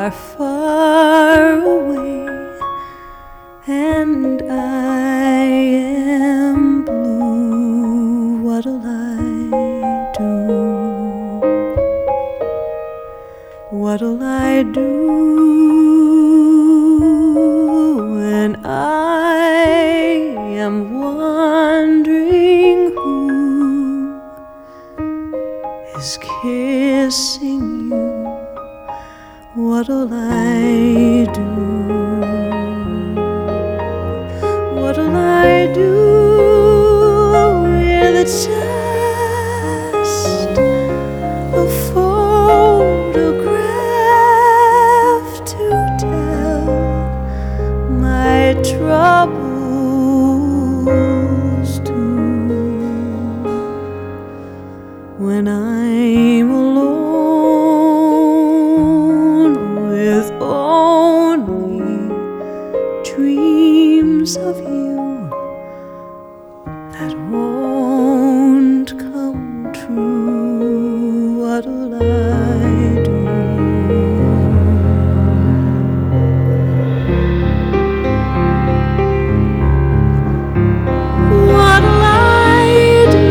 are far away and I am blue, what'll I do? What'll I do when I am wondering who is kissing you? What'll I do? What'll I do with just a photograph to tell my troubles to? When I'm alone with only dreams of you that won't come true, what'll I do? What'll I do?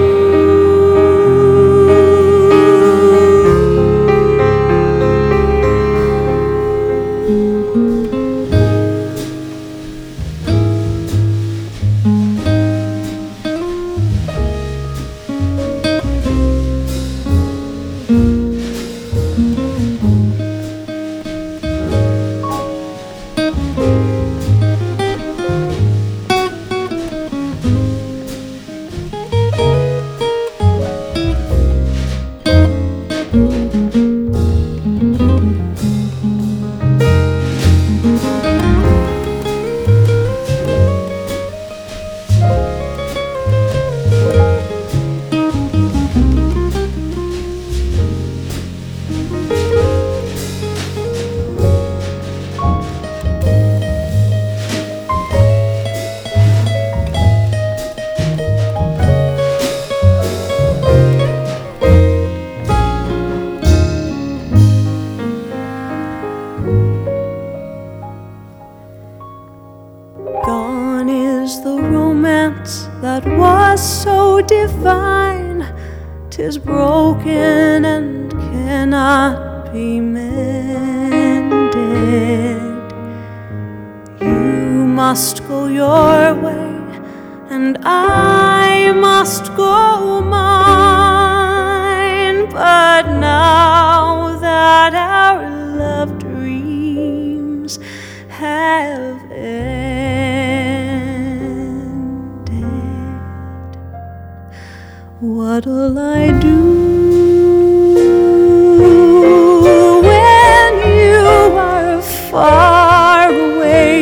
Gone is the romance that was so divine. 'Tis broken and cannot be mended. You must go your way and I must go mine. But now that our love dreams have ended, what'll I do when you are far away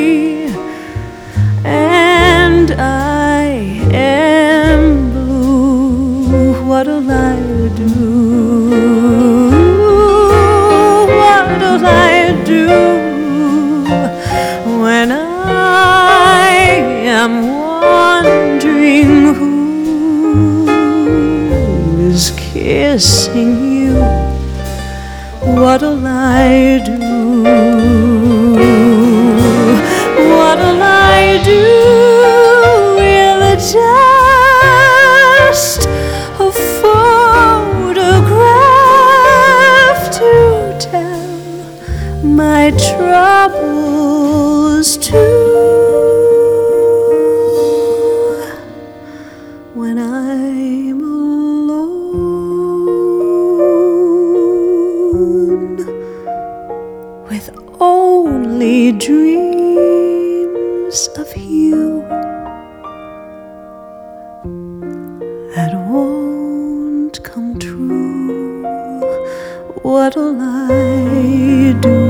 and I am blue? What'll I do? What'll I do when I am wondering who is kissing you? What'll I do? What'll I do with just a photograph to tell my troubles to? When I'm alone with only dreams of you that won't come true, what'll I do?